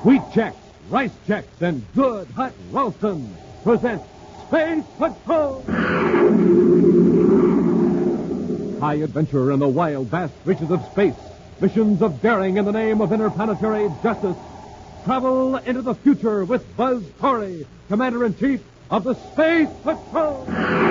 Wheat Chex, Rice Chex, and Good Hot Ralston present Space Patrol! High adventure in the wild, vast reaches of space. Missions of daring in the name of interplanetary justice. Travel into the future with Buzz Corey, Commander-in-Chief of the Space Patrol.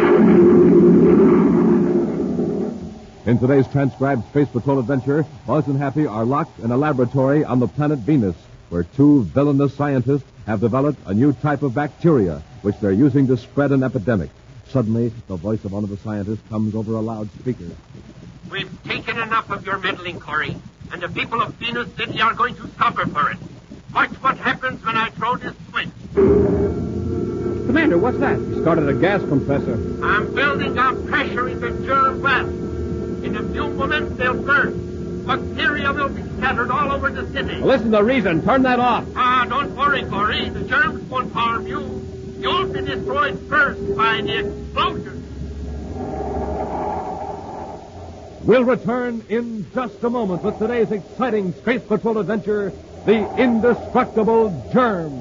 In today's transcribed Space Patrol adventure, Buzz and Happy are locked in a laboratory on the planet Venus, where two villainous scientists have developed a new type of bacteria, which they're using to spread an epidemic. Suddenly, the voice of one of the scientists comes over a loudspeaker. We've taken enough of your meddling, Corey, and the people of Venus City are going to suffer for it. Watch what happens when I throw this switch. Commander, what's that? He started a gas compressor. I'm building up pressure in the germ well. In a few moments, they'll burst. Bacteria will be scattered all over the city. Well, listen to reason. Turn that off. Don't worry, Corey. The germs won't harm you. You'll be destroyed first by the explosion. We'll return in just a moment with today's exciting Space Patrol adventure, The Indestructible Germ.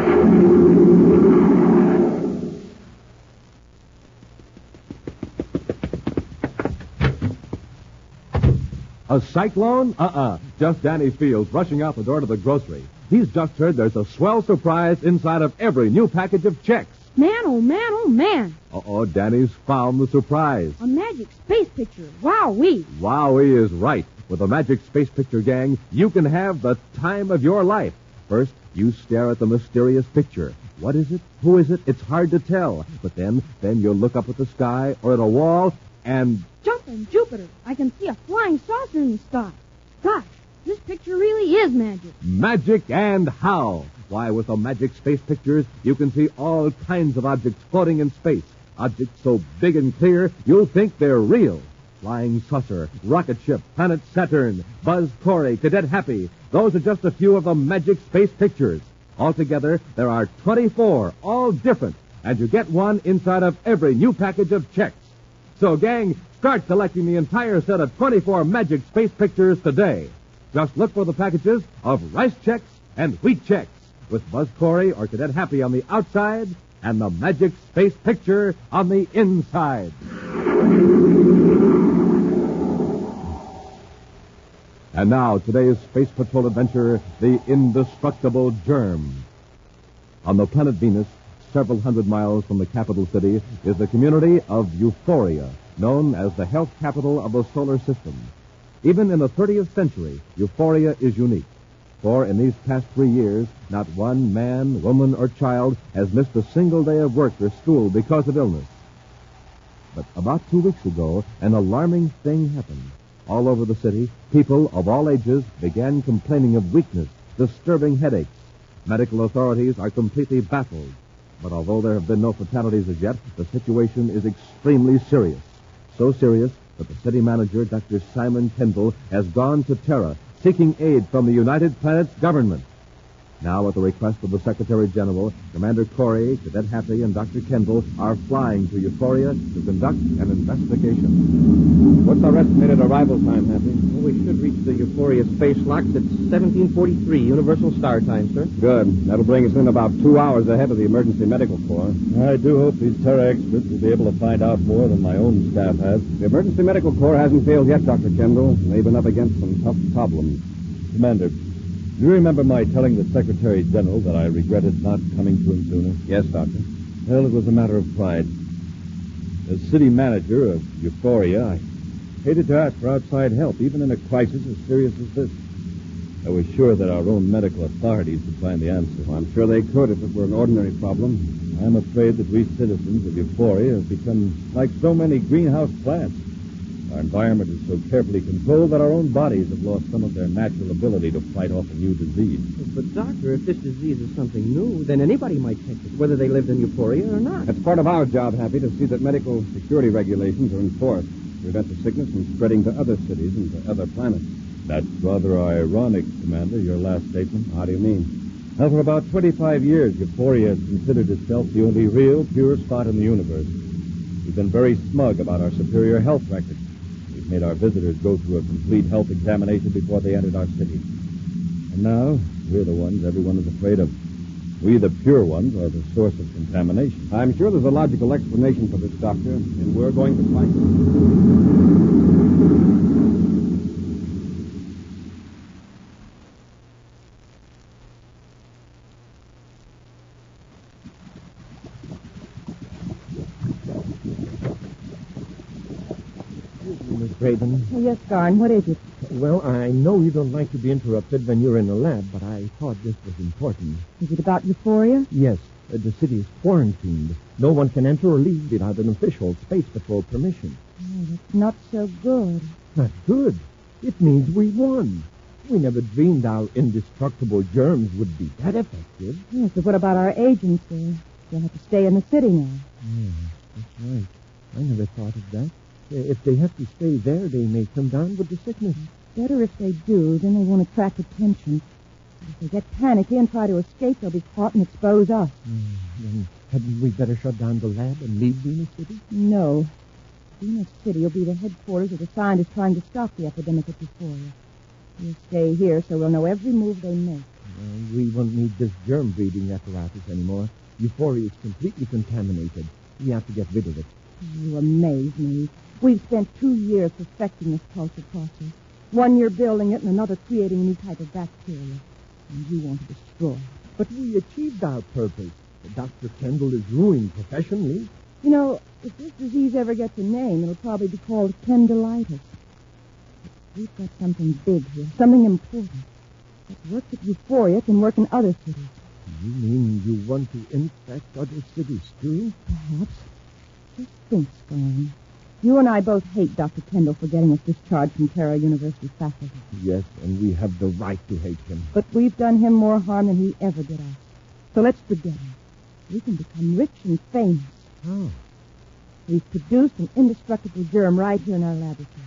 A cyclone? Just Danny Fields rushing out the door to the grocery. He's just heard there's a swell surprise inside of every new package of Chex. Man, oh man, oh man. Danny's found the surprise. A magic space picture. Wowee. Wowee is right. With the Magic Space Picture Gang, you can have the time of your life. First, you stare at the mysterious picture. What is it? Who is it? It's hard to tell. But then you'll look up at the sky or at a wall and... Jumping Jupiter. I can see a flying saucer in the sky. Gosh, this picture really is magic. Magic and how? Why, with the Magic Space Pictures, you can see all kinds of objects floating in space. Objects so big and clear, you'll think they're real. Flying saucer, rocket ship, planet Saturn, Buzz Corey, Cadet Happy. Those are just a few of the Magic Space Pictures. Altogether, there are 24, all different. And you get one inside of every new package of Chex. So, gang, start collecting the entire set of 24 Magic Space Pictures today. Just look for the packages of Rice Chex and Wheat Chex, with Buzz Corey or Cadet Happy on the outside and the Magic Space Picture on the inside. And now, today's Space Patrol adventure, The Indestructible Germ. On the planet Venus, several hundred miles from the capital city, is the community of Euphoria, known as the health capital of the solar system. Even in the 30th century, Euphoria is unique. For in these past 3 years, not one man, woman, or child has missed a single day of work or school because of illness. But about 2 weeks ago, an alarming thing happened. All over the city, people of all ages began complaining of weakness, disturbing headaches. Medical authorities are completely baffled. But although there have been no fatalities as yet, the situation is extremely serious. So serious that the city manager, Dr. Simon Kendall, has gone to Terra, seeking aid from the United Planets government. Now, at the request of the Secretary General, Commander Corey, Cadet Happy, and Dr. Kendall are flying to Euphoria to conduct an investigation. What's our estimated arrival time, Happy? Well, we should reach the Euphoria space locks at 1743 Universal Star Time, sir. Good. That'll bring us in about 2 hours ahead of the Emergency Medical Corps. I do hope these Terra experts will be able to find out more than my own staff has. The Emergency Medical Corps hasn't failed yet, Dr. Kendall. They've been up against some tough problems. Commander, do you remember my telling the Secretary General that I regretted not coming to him sooner? Yes, Doctor. Well, it was a matter of pride. As city manager of Euphoria, I hated to ask for outside help, even in a crisis as serious as this. I was sure that our own medical authorities would find the answer. Well, I'm sure they could if it were an ordinary problem. I'm afraid that we citizens of Euphoria have become like so many greenhouse plants. Our environment is so carefully controlled that our own bodies have lost some of their natural ability to fight off a new disease. But, Doctor, if this disease is something new, then anybody might catch it, whether they lived in Euphoria or not. That's part of our job, Happy, to see that medical security regulations are enforced to prevent the sickness from spreading to other cities and to other planets. That's rather ironic, Commander, your last statement. How do you mean? Now, for about 25 years, Euphoria has considered itself the only real, pure spot in the universe. We've been very smug about our superior health record. We've made our visitors go through a complete health examination before they entered our city. And now, We're the ones everyone is afraid of. We, the pure ones, are the source of contamination. I'm sure there's a logical explanation for this, Doctor, and we're going to find it. Miss Graydon. Yes, Garn, what is it? Well, I know you don't like to be interrupted when you're in the lab, but I thought this was important. Is it about Euphoria? Yes, the city is quarantined. No one can enter or leave without an official Space Patrol permission. Oh, that's not so good. That's good. It means we won. We never dreamed our indestructible germs would be that effective. Yes, but what about our agency? They'll have to stay in the city now. Yeah, that's right. I never thought of that. If they have to stay there, they may come down with the sickness. Better if they do, then they won't attract attention. If they get panicky and try to escape, they'll be caught and expose us. Then hadn't we better shut down the lab and leave Venus City? No. Venus City will be the headquarters of the scientists trying to stop the epidemic at Euphoria. We'll stay here so we'll know every move they make. We won't need this germ-breeding apparatus anymore. Euphoria is completely contaminated. We have to get rid of it. You amaze me. We've spent 2 years perfecting this culture process. 1 year building it and another creating a new type of bacteria. And you want to destroy it. But we achieved our purpose. Dr. Kendall is ruined professionally. You know, if this disease ever gets a name, it'll probably be called Kendallitis. But we've got something big here, something important. What works at Euphoria can work in other cities. You mean you want to infect other cities, too? Perhaps. Just think, Scarn. You and I both hate Dr. Kendall for getting us discharged from Terra University faculty. Yes, and we have the right to hate him. But we've done him more harm than he ever did us. So let's forget him. We can become rich and famous. How? We've produced an indestructible germ right here in our laboratory.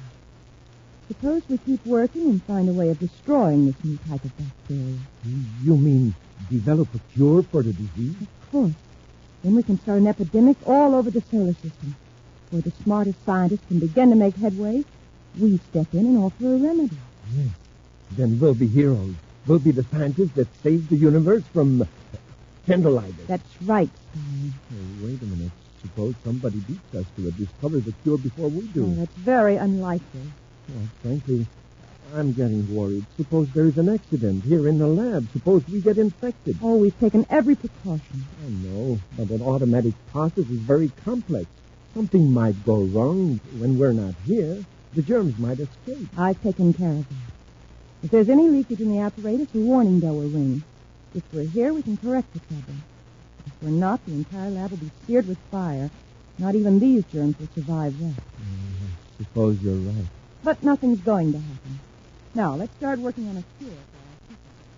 Suppose we keep working and find a way of destroying this new type of bacteria. You mean develop a cure for the disease? Of course. Then we can start an epidemic all over the solar system. Where the smartest scientists can begin to make headway, we step in and offer a remedy. Yes. Then we'll be heroes. We'll be the scientists that saved the universe from Kendallitis. That's right, Scarn. Oh, wait a minute. Suppose somebody beats us to it, discover the cure before we do. Oh, that's very unlikely. Well, frankly, I'm getting worried. Suppose there's an accident here in the lab. Suppose we get infected. Oh, we've taken every precaution. I know, but an automatic process is very complex. Something might go wrong when we're not here. The germs might escape. I've taken care of that. If there's any leakage in the apparatus, a warning bell will ring. If we're here, we can correct the trouble. If we're not, the entire lab will be seared with fire. Not even these germs will survive that. I suppose you're right. But nothing's going to happen. Now, let's start working on a cure for our people.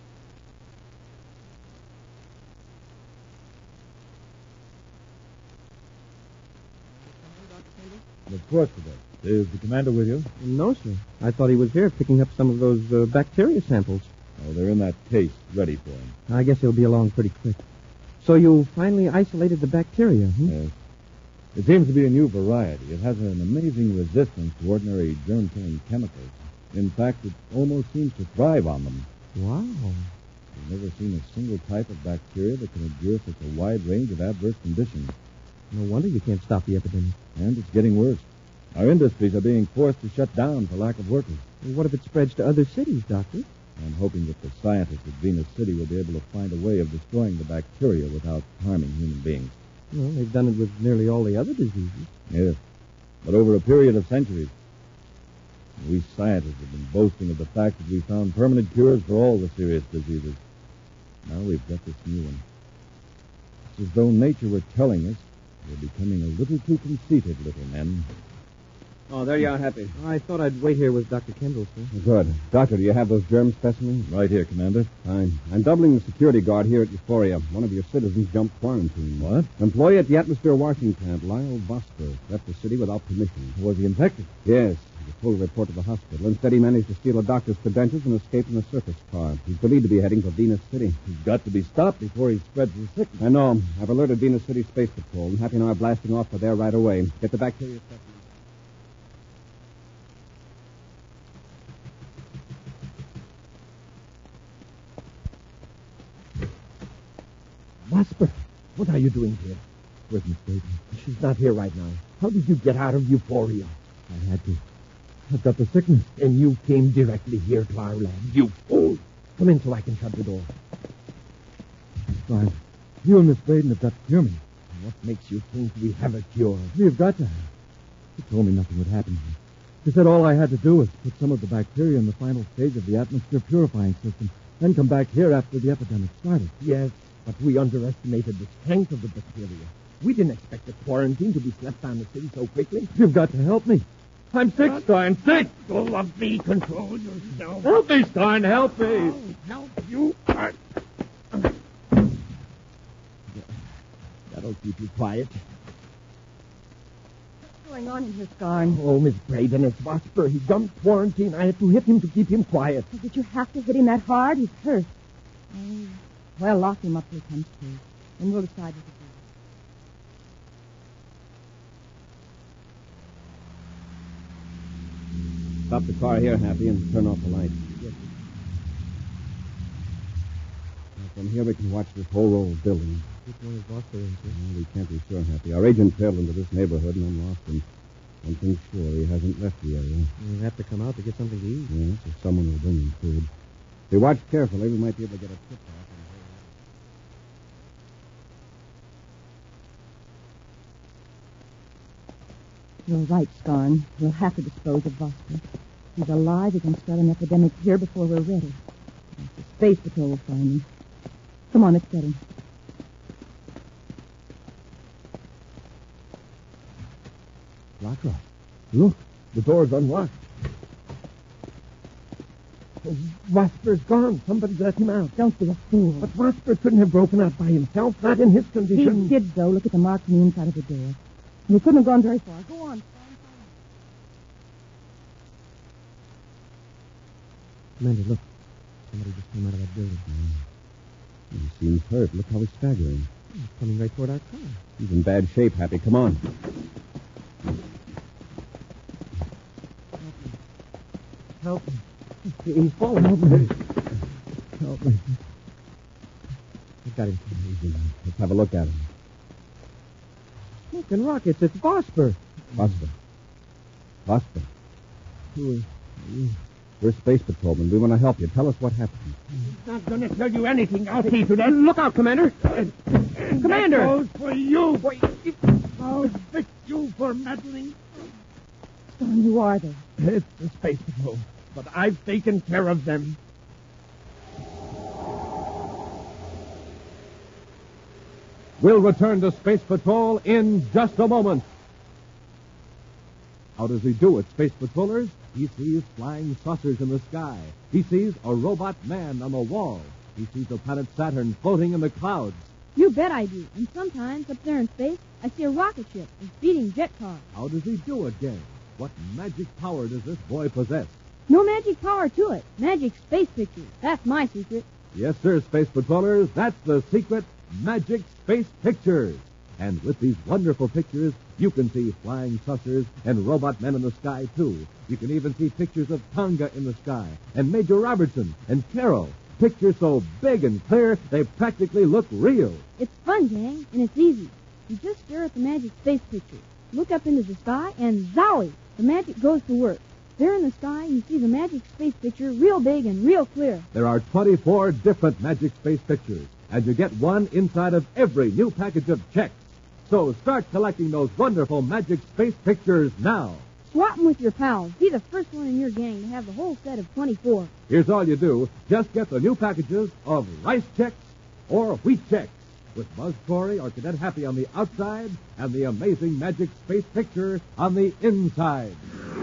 Of course it is. Is the commander with you? No, sir. I thought he was here picking up some of those bacteria samples. Oh, they're in that case, ready for him. I guess he'll be along pretty quick. So you finally isolated the bacteria, Yes. It seems to be a new variety. It has an amazing resistance to ordinary germ-killing chemicals. In fact, it almost seems to thrive on them. Wow. I've never seen a single type of bacteria that can endure such a wide range of adverse conditions. No wonder you can't stop the epidemic. And it's getting worse. Our industries are being forced to shut down for lack of workers. What if it spreads to other cities, Doctor? I'm hoping that the scientists at Venus City will be able to find a way of destroying the bacteria without harming human beings. Well, they've done it with nearly all the other diseases. Yes, but over a period of centuries. We scientists have been boasting of the fact that we found permanent cures for all the serious diseases. Now we've got this new one. It's as though nature were telling us we're becoming a little too conceited, little men. Oh, there you are, Happy. I thought I'd wait here with Dr. Kendall, sir. Good. Doctor, do you have those germ specimens? Right here, Commander. Fine. I'm doubling the security guard here at Euphoria. One of your citizens jumped quarantine. What? Employee at the atmosphere washing plant, Lyle Buster, left the city without permission. Was he infected? Yes. The full report to the hospital. Instead, he managed to steal a doctor's credentials and escape in a circus car. He's believed to be heading for Venus City. He's got to be stopped before he spreads the sickness. I know. I've alerted Venus City Space Patrol, and Happy and I are blasting off for there right away. Get the bacteria specimens. Vosper, what are you doing here? Where's Miss Braden? She's not here right now. How did you get out of Euphoria? I had to. I've got the sickness. And you came directly here to our lab. You fool! Come in so I can shut the door. Fine. You and Miss Braden have got to cure me. What makes you think we have a cure? We've got to have. She told me nothing would happen. She said all I had to do was put some of the bacteria in the final stage of the atmosphere purifying system, then come back here after the epidemic started. Yes, but we underestimated the strength of the bacteria. We didn't expect the quarantine to be slapped on the city so quickly. You've got to help me. I'm sick, Stein. Sick! Go of me. Control yourself. Help me, Stein. Help me. I'll help you. That'll keep you quiet. What's going on in here, Scarn? Oh, Miss Braden, it's Vosper. He jumped quarantine. I had to hit him to keep him quiet. Oh, did you have to hit him that hard? He's hurt. Oh, well, lock him up till he comes to. Then we'll decide what to do. Stop the car here, Happy, and turn off the lights. Yes. Now, from here, we can watch this whole old building. Which one is Vosper in, sir? Well, we can't be sure, Happy. Our agent trailed into this neighborhood and then lost him. One thing's sure, he hasn't left the area. We'll have to come out to get something to eat. Yes, if someone will bring him food. If we watch carefully, we might be able to get a tip off. You're right, Scarn. We'll have to dispose of Vosper. He's alive. He can start an epidemic here before we're ready. The Space Patrol will find him. Come on, let's get him. Lockrock, look. The door's unlocked. Oh, Vosper's gone. Somebody let him out. Don't be a fool. But Vosper couldn't have broken out by himself, not in his He condition. did, though. Look at the mark on the inside of the door. He couldn't have gone very far. Go on. Commander, look. Somebody just came out of that building. He seems hurt. Look how he's staggering. He's coming right toward our car. He's in bad shape, Happy. Come on. Help me. He's falling over me. Help me. I've got him. Easy now. Let's have a look at him. Smoking rockets. It's Vosper. Vosper. Vosper. Who is you? We're space patrolmen. We want to help you. Tell us what happened. He's not going to tell you anything. I'll see to that. Look out, Commander. Commander! That goes for you. I'll fix you for meddling. Scarn, who are they? It's the Space Patrol, but I've taken care of them. We'll return to Space Patrol in just a moment. How does he do it, Space Patrollers? He sees flying saucers in the sky. He sees a robot man on the wall. He sees the planet Saturn floating in the clouds. You bet I do. And sometimes up there in space, I see a rocket ship and speeding jet car. How does he do it, gang? What magic power does this boy possess? No magic power to it. Magic space pictures. That's my secret. Yes, sir, Space Patrollers. That's the secret. Magic Space Pictures. And with these wonderful pictures, you can see flying saucers and robot men in the sky, too. You can even see pictures of Tonga in the sky, and Major Robertson, and Carol. Pictures so big and clear, they practically look real. It's fun, gang, and it's easy. You just stare at the magic space picture, look up into the sky, and zowie! The magic goes to work. There in the sky, you see the magic space picture real big and real clear. There are 24 different Magic Space Pictures, and you get one inside of every new package of checks. So start collecting those wonderful Magic Space Pictures now. Swap them with your pals. Be the first one in your gang to have the whole set of 24. Here's all you do. Just get the new packages of rice checks or wheat checks with Buzz Corey or Cadet Happy on the outside and the amazing Magic Space Picture on the inside.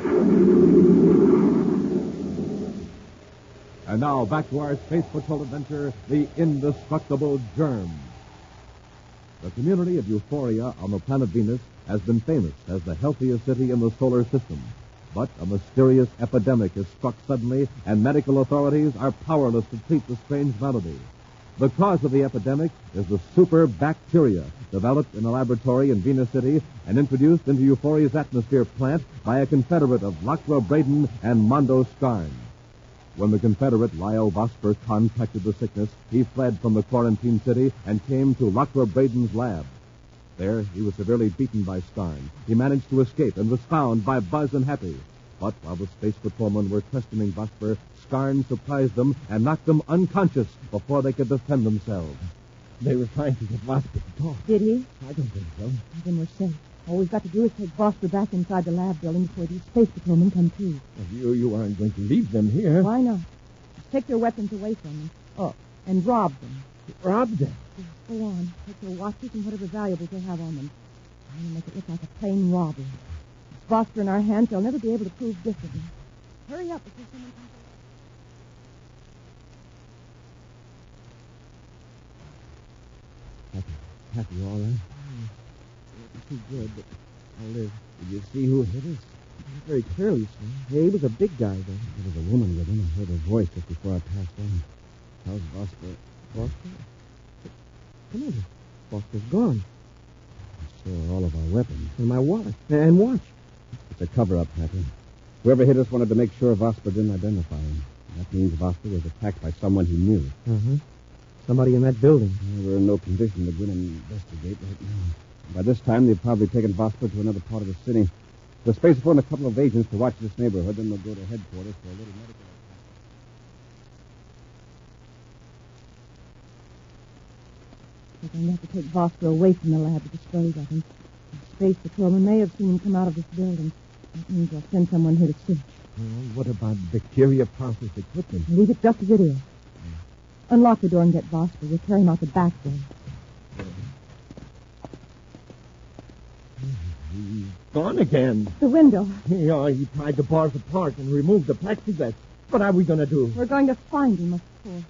And now back to our Space Patrol adventure, The Indestructible Germ. The community of Euphoria on the planet Venus has been famous as the healthiest city in the solar system. But a mysterious epidemic has struck suddenly, and medical authorities are powerless to treat the strange malady. The cause of the epidemic is the super bacteria developed in a laboratory in Venus City and introduced into Euphoria's atmosphere plant by a confederate of Lockrow Braden and Mondo Scarn. When the Confederate Lyle Vosper contracted the sickness, he fled from the quarantine city and came to Lockwood Braden's lab. There, he was severely beaten by Skarn. He managed to escape and was found by Buzz and Happy. But while the space patrolmen were questioning Vosper, Skarn surprised them and knocked them unconscious before they could defend themselves. They were trying to get Vosper to talk. Did he? I don't think so. Then we're safe. All we've got to do is take Vosper back inside the lab building before these space patrolmen come too. You aren't going to leave them here. Why not? Just take their weapons away from them. Oh, and rob them. Rob them? Yes, go on. Take their watches and whatever valuables they have on them. Try to make it look like a plain robbery. With Vosper in our hands, they'll never be able to prove differently. Hurry up before someone comes along. Happy, all right? Too good, but I'll live. Did you see who hit us? Very clearly, sir. Yeah, he was a big guy, though. There was a woman with him. I heard her voice just before I passed on. How's Vosper? Vosper? Come on. Vosper's gone. I saw all of our weapons. And my wallet. And watch. It's a cover-up, Happy. Whoever hit us wanted to make sure Vosper didn't identify him. That means Vosper was attacked by someone he knew. Uh-huh. Somebody in that building. We're in no condition to go and investigate right now. By this time, they've probably taken Vosper to another part of the city. We'll space phone a couple of agents to watch this neighborhood, then we'll go to headquarters for a little medical. We're going to have to take Vosper away from the lab to dispose of him. The space patrolman may have seen him come out of this building. That means they'll send someone here to search. Well, what about bacteria process equipment? Leave it just as it is. Unlock the door and get Vosper. We'll carry him out the back door. He's gone again. The window. Yeah, he pried the bars apart and removed the plexiglass. What are we going to do? We're going to find him, of course.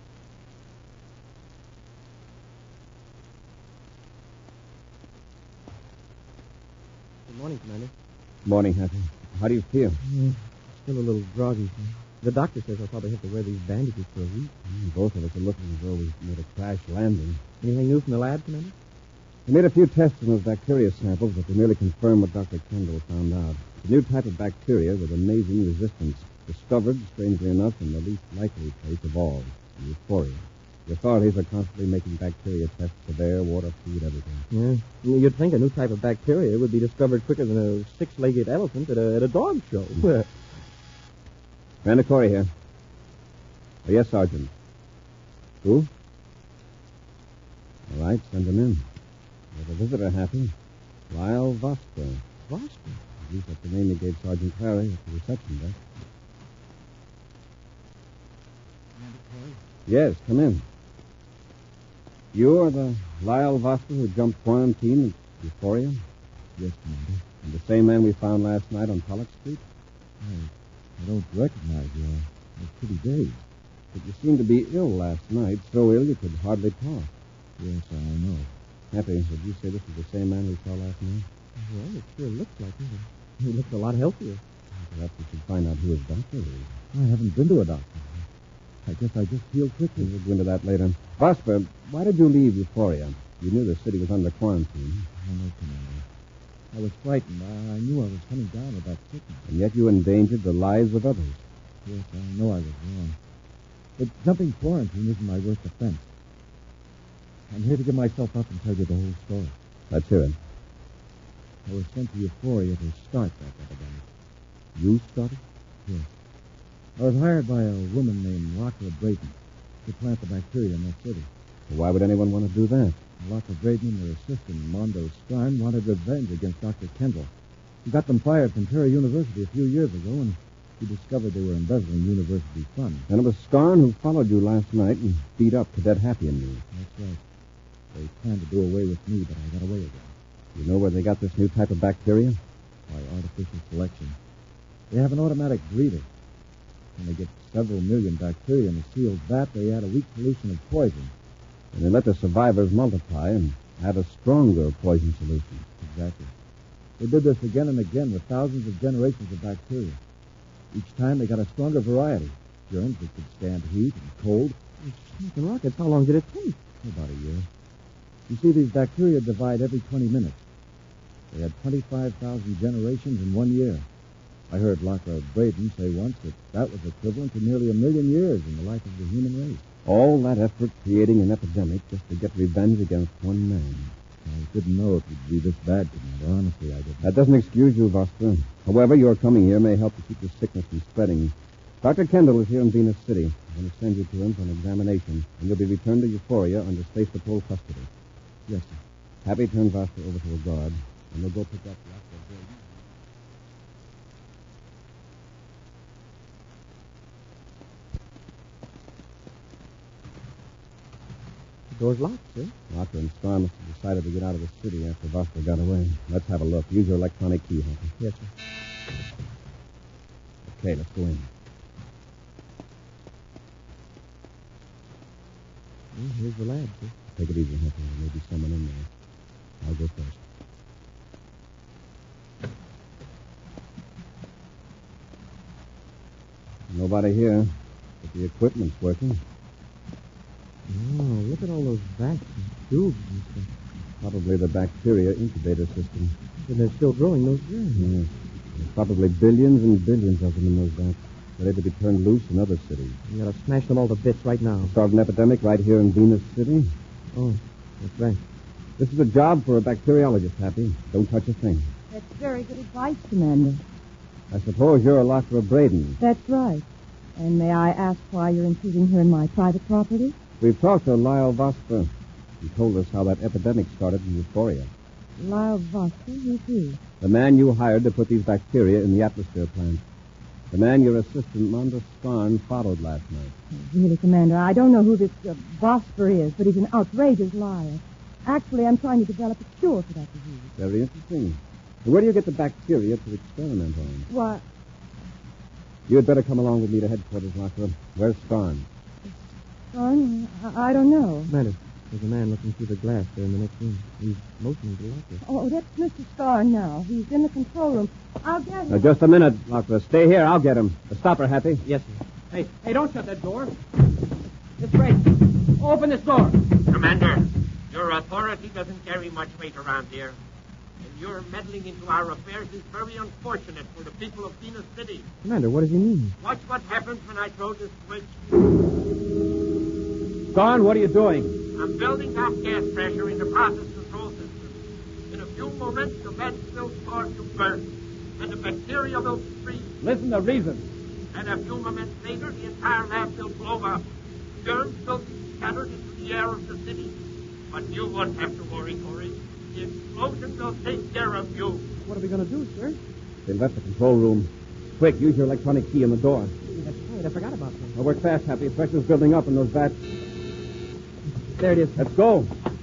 Good morning, Commander. Morning, Happy. How do you feel? Still a little groggy, sir. The doctor says I'll probably have to wear these bandages for a week. Both of us are looking as though we made a crash landing. Anything new from the lab, Commander? We made a few tests on those bacteria samples, but they merely confirmed what Dr. Kendall found out. It's a new type of bacteria with amazing resistance, discovered, strangely enough, in the least likely place of all, Euphoria. The authorities are constantly making bacteria tests of air, water, food, everything. Yeah. You'd think a new type of bacteria would be discovered quicker than a six-legged elephant at a dog show. Commander Corey here. Oh, yes, Sergeant. Who? All right, send him in. There's a visitor, Happy. Lyle Vosper. Vosper? At least that's the name he gave Sergeant Clary at the reception desk. Commander Corey? Yes, come in. You're the Lyle Vosper who jumped quarantine at Euphoria? Yes, Commander. And the same man we found last night on Pollock Street? I don't recognize you. I was pretty dazed. But you seemed to be ill last night, so ill you could hardly talk. Yes, I know. Happy, would you say this is the same man we saw last night? Well, it sure looks like it. He looks a lot healthier. Perhaps we should find out who his doctor is. I haven't been to a doctor. I guess I just healed quickly. We'll go into that later. Vosper, why did you leave Euphoria? You knew the city was under quarantine. I know, Commander. I was frightened. I knew I was coming down with that sickness. And yet you endangered the lives of others. Yes, I know I was wrong. But jumping quarantine isn't my worst offense. I'm here to give myself up and tell you the whole story. Let's hear it. I was sent to Euphoria to start that epidemic. You started? Yes. I was hired by a woman named Lockwood Braden to plant the bacteria in that city. Why would anyone want to do that? Lockwood Braden and her assistant, Mondo Skarn, wanted revenge against Dr. Kendall. He got them fired from Terra University a few years ago, and he discovered they were embezzling university funds. And it was Skarn who followed you last night and beat up Cadet Happy and me. That's right. They planned to do away with me, but I got away again. You know where they got this new type of bacteria? By artificial selection. They have an automatic breeder. When they get several million bacteria in a sealed vat, they add a weak solution of poison. And they let the survivors multiply and add a stronger poison solution. Exactly. They did this again and again with thousands of generations of bacteria. Each time they got a stronger variety. Germs that could stand heat and cold. Smoking rockets, how long did it take? About a year. You see, these bacteria divide every 20 minutes. They had 25,000 generations in 1 year. I heard Locke Braden say once that was equivalent to nearly 1 million years in the life of the human race. All that effort creating an epidemic just to get revenge against one man. I didn't know it would be this bad, Commander. Honestly, I didn't. That doesn't excuse you, Vostra. However, your coming here may help to keep the sickness from spreading. Dr. Kendall is here in Venus City. I'm going to send you to him for an examination, and you'll be returned to Euphoria under Space Patrol custody. Yes, sir. Happy turns Vostra over to a guard, and they'll go pick up Dr. Braden. The door's locked, sir. Locker and Star must have decided to get out of the city after Vostra got away. Let's have a look. Use your electronic key, Hunter. Yes, sir. Okay, let's go in. Well, here's the lab, sir. Take it easy, Hunter. There may be someone in there. I'll go first. Nobody here, but the equipment's working. Oh, look at all those vats and tubes and stuff. Probably the bacteria incubator system. And they're still growing those germs. Yes. There's probably billions and billions of them in those vats, ready to be turned loose in other cities. You gotta smash them all to bits right now. Start an epidemic right here in Venus City. Oh, that's right. This is a job for a bacteriologist, Happy. Don't touch a thing. That's very good advice, Commander. I suppose you're a Locke Braden. That's right. And may I ask why you're intruding here in my private property? We've talked to Lyle Vostra. He told us how that epidemic started in Euphoria. Lyle Vostra, who's he? The man you hired to put these bacteria in the atmosphere plant. The man your assistant, Monda Skarn, followed last night. Really, Commander, I don't know who this Vostra is, but he's an outrageous liar. Actually, I'm trying to develop a cure for that disease. Very interesting. And where do you get the bacteria to experiment on? Why, You had better come along with me to headquarters, Locke. Where's Skarn? son, I don't know. Commander, there's a man looking through the glass there in the next room. He's motioning to the locker. Oh, that's Mr. Starr now. He's in the control room. I'll get him. Now, just a minute, Locke. Stay here. I'll get him. Stop her, Happy. Yes, sir. Hey, don't shut that door. It's right. Open this door. Commander, your authority doesn't carry much weight around here. And your meddling into our affairs is very unfortunate for the people of Venus City. Commander, what does he mean? Watch what happens when I throw this switch. Skarn, what are you doing? I'm building up gas pressure in the process control system. In a few moments, the vents will start to burn, and the bacteria will freeze. Listen to reason. And a few moments later, the entire lab will blow up. Germs will be scattered into the air of the city. But you won't have to worry, Corey. The explosion will take care of you. What are we going to do, sir? They left the control room. Quick, use your electronic key on the door. That's right. I forgot about that. Now, work fast, Happy. Pressure's building up in those vats. There it is. Let's go.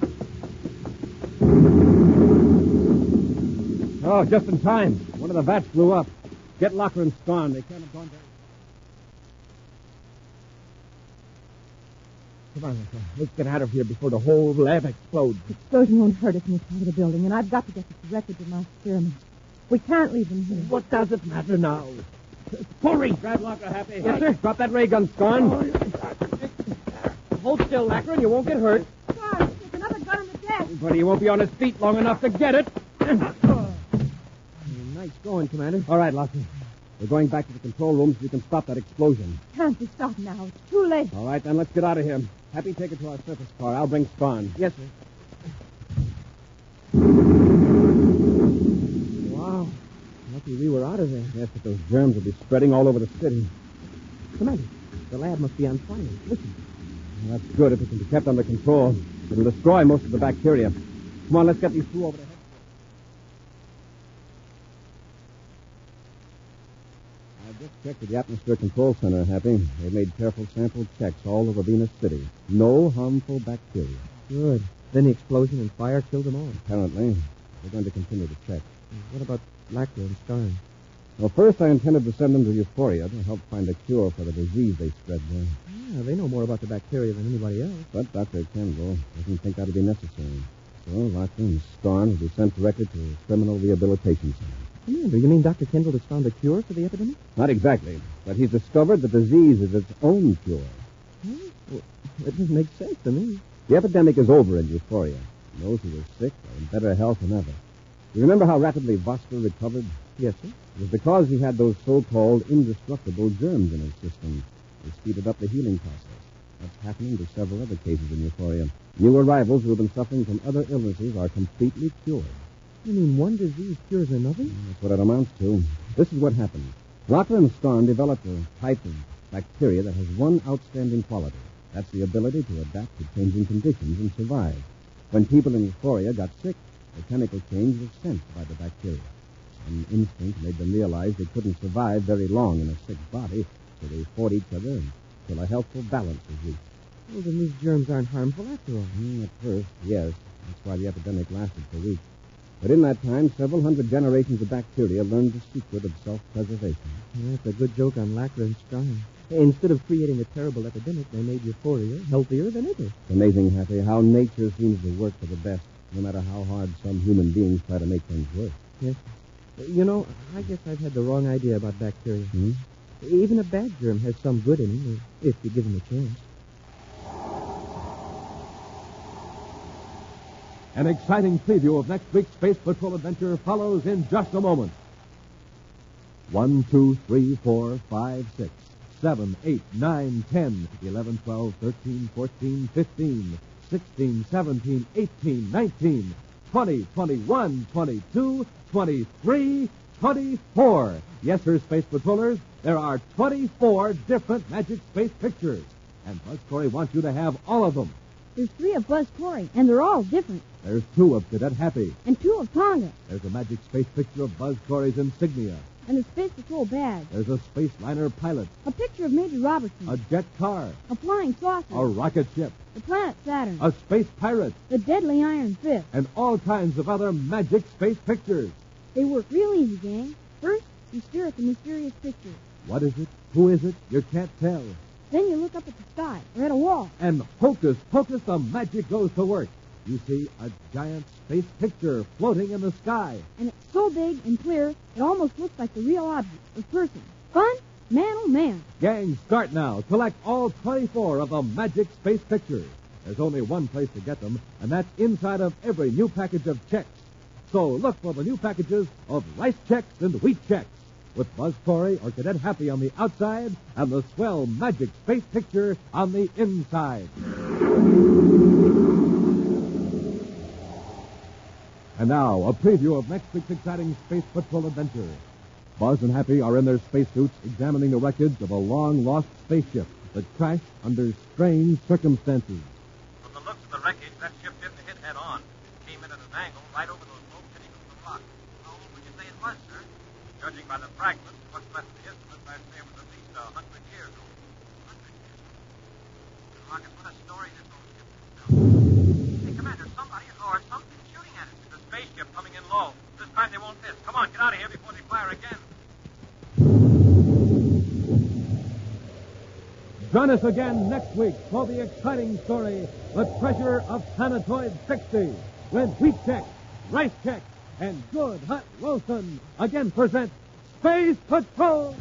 Oh, just in time. One of the vats blew up. Get Locker and Skarn. They can't have gone very... Come on, let's get out of here before the whole lab explodes. The explosion won't hurt us in this part of the building, and I've got to get this record of my experiments. We can't leave them here. What does it matter now? Hurry! Grab Locker, Happy. Yes, sir. Drop that ray gun, Skarn. Hold still, Lacquer, and you won't get hurt. Starr, there's another gun in the desk. But he won't be on his feet long enough to get it. Nice going, Commander. All right, Locker. We're going back to the control room so we can stop that explosion. Can't we stop now? It's too late. All right, then let's get out of here. Happy, take it to our surface car. I'll bring Skarn. Yes, sir. Wow. Lucky we were out of there. Yes, but those germs will be spreading all over the city. Commander, the lab must be on fire. Listen. Well, that's good if it can be kept under control. It'll destroy most of the bacteria. Come on, let's get these two over the head. I just checked with the Atmosphere Control Center, Happy. They made careful sample checks all over Venus City. No harmful bacteria. Good. Then the explosion and fire killed them all. Apparently. We're going to continue to check. What about Lacquer and Skarn? Well, first I intended to send them to Euphoria to help find a cure for the disease they spread there. Yeah, they know more about the bacteria than anybody else. But Dr. Kendall doesn't think that'll be necessary. So Locker and Skarn will be sent directly to a criminal rehabilitation center. Commander, you mean Dr. Kendall has found a cure for the epidemic? Not exactly, but he's discovered the disease is its own cure. Huh? Well, that doesn't make sense to me. The epidemic is over in Euphoria. Those who were sick are in better health than ever. You remember how rapidly Vostra recovered? Yes, sir. It was because he had those so-called indestructible germs in his system. They speeded up the healing process. That's happening to several other cases in Euphoria. New arrivals who have been suffering from other illnesses are completely cured. You mean one disease cures another? That's what it amounts to. This is what happened. Locker and Starn developed a type of bacteria that has one outstanding quality. That's the ability to adapt to changing conditions and survive. When people in Euphoria got sick, the chemical change was sensed by the bacteria. An instinct made them realize they couldn't survive very long in a sick body, so they fought each other until a healthful balance was reached. Well, then these germs aren't harmful after all. At first, yes. That's why the epidemic lasted for weeks. But in that time, several hundred generations of bacteria learned the secret of self-preservation. That's a good joke on Lacker and Starn. Instead of creating a terrible epidemic, they made Euphoria healthier than ever. It's amazing, Happy, how nature seems to work for the best, no matter how hard some human beings try to make things work. Yes. You know, I guess I've had the wrong idea about bacteria. Hmm? Even a bad germ has some good in him, if you give him a chance. An exciting preview of next week's Space Patrol adventure follows in just a moment. 1, 2, 3, 4, 5, 6, 7, 8, 9, 10, 11, 12, 13, 14, 15, 16, 17, 18, 19, 20, 21, 22, 23, 24. Yes, sir, Space Patrollers, there are 24 different Magic Space pictures. And Buzz Corey wants you to have all of them. There's 3 of Buzz Corey, and they're all different. There's 2 of Cadet Happy. And 2 of Tonga. There's a Magic Space picture of Buzz Corey's insignia. And a Space Patrol badge. There's a space liner pilot. A picture of Major Robertson. A jet car. A flying saucer. A rocket ship. The planet Saturn. A space pirate. The deadly Iron Fist. And all kinds of other Magic Space pictures. They work real easy, gang. First, you stare at the mysterious picture. What is it? Who is it? You can't tell. Then you look up at the sky or at a wall. And hocus pocus, the magic goes to work. You see a giant space picture floating in the sky. And it's so big and clear, it almost looks like the real object or person. Fun? Man, oh, man. Gang, start now. Collect all 24 of the Magic Space pictures. There's only one place to get them, and that's inside of every new package of checks. So look for the new packages of rice checks and wheat checks, with Buzz Corey or Cadet Happy on the outside and the swell Magic Space picture on the inside. And now, a preview of next week's exciting Space Patrol adventure. Buzz and Happy are in their spacesuits examining the wreckage of a long-lost spaceship that crashed under strange circumstances. From the looks of the wreckage, that ship didn't hit head-on. It came in at an angle right over those low pinnacles of rock. How old would you say it was, sir? Judging by the fragments, what's left of the instruments, I'd say it was at least 100 years old. 100 years old? Rocket, what a story this old ship is telling. Hey, Commander, somebody or something shooting at us. It's a spaceship coming in low. This time they won't miss. Come on, get out of here before they fire again. Join us again next week for the exciting story, The Treasure of Planetoid 60, when Wheat Check, Rice Check, and Good Hut Wilson again present Space Patrol!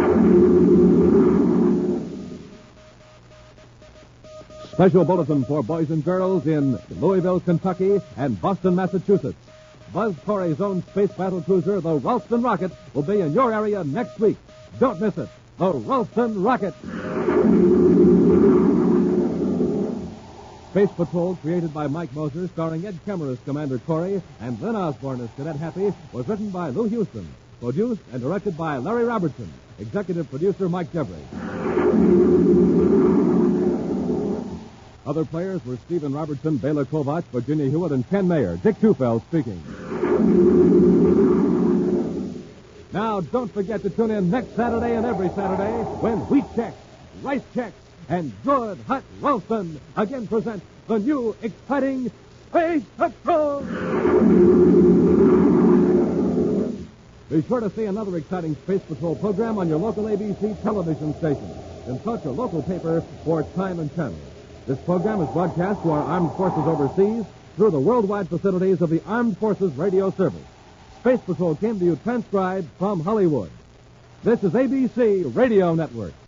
Special bulletin for boys and girls in Louisville, Kentucky, and Boston, Massachusetts. Buzz Corey's own space battle cruiser, the Ralston Rocket, will be in your area next week. Don't miss it. The Ralston Rocket. Space Patrol, created by Mike Moser, starring Ed Kemmer as Commander Corey and Glenn Osborne as Cadet Happy, was written by Lou Houston, produced and directed by Larry Robertson, executive producer Mike Jeffrey. Other players were Stephen Robertson, Bela Kovac, Virginia Hewitt, and Ken Mayer. Dick Tufeld speaking. Now, don't forget to tune in next Saturday and every Saturday when Wheat Checks, Rice Checks, and Good Hut Ralston again present the new exciting Space Patrol. Be sure to see another exciting Space Patrol program on your local ABC television station. Consult your local paper for time and channel. This program is broadcast to our armed forces overseas through the worldwide facilities of the Armed Forces Radio Service. Space Patrol came to you transcribed from Hollywood. This is ABC Radio Network.